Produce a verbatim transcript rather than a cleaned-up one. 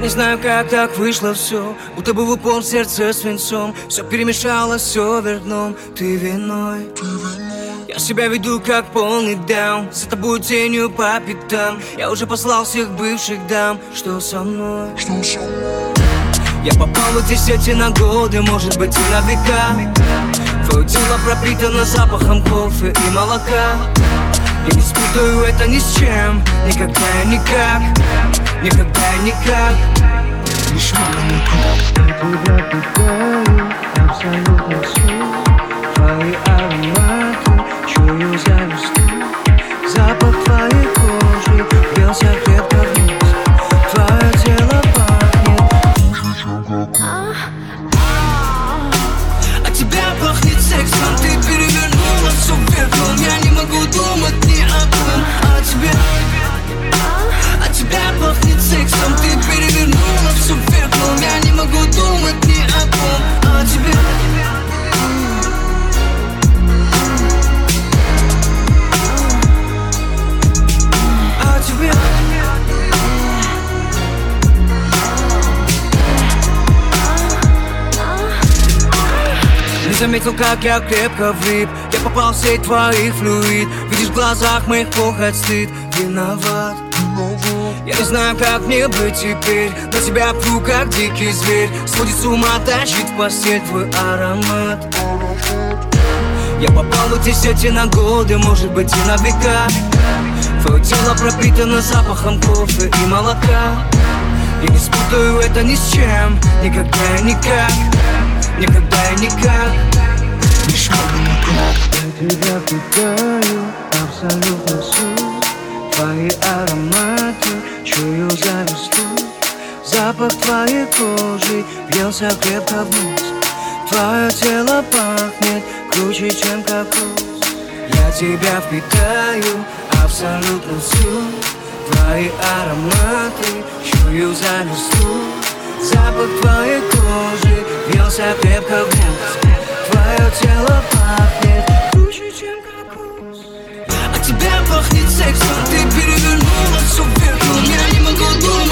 не знаю, как так вышло все, будто бы в упор сердце свинцом. Все перемешалось, все вверх дном, ты виной. Я себя веду как полный даун, за тобой тенью по пятам. Я уже послал всех бывших дам, что со мной? Я попал в эти сети на годы, может быть и на века. Твое тело пропитано запахом кофе и молока. Я не спутаю это ни с чем, никогда и никак, никогда и никак. Лишь я тебя питаю, абсолютно все. Твои ароматы, чую за листу. Запах твоей кожи бьется крепко вниз. Твое тело пахнет хуже, чем кокос. От тебя пахнет сексом, ты перевернула все вверх дном. Я не могу думать ни о ком, а тебе. От тебя пахнет сексом, ты перевернула все вверх дном. Я не могу думать ни о ком, а тебе. А тебе. Не заметил, как я крепко влип. Я попал в сеть твоих флюид. Видишь в глазах моих похоть, стыд. Виноват. Я не знаю, как мне быть теперь. На тебя пру, как дикий зверь. Сводит с ума, тащит в постель твой аромат. Я попал в эти сети на годы, может быть и на века. Твое тело пропитано запахом кофе и молока. Я не спутаю это ни с чем, никогда и никак, никогда и никак. Лишь я тебя питаю, абсолютно все. Твои ароматы, чую за листу. Запах твоей кожи бьется крепко вниз. Твое тело пахнет круче, чем кокос. Я тебя впитаю, абсолютно всю. Твои ароматы, чую за листу. Запах твоей кожи бьется крепко вниз. Твое тело пахнет круче, чем кокос. От тебя пахнет сексом, ты перевернула все вверх дном. Я не могу думать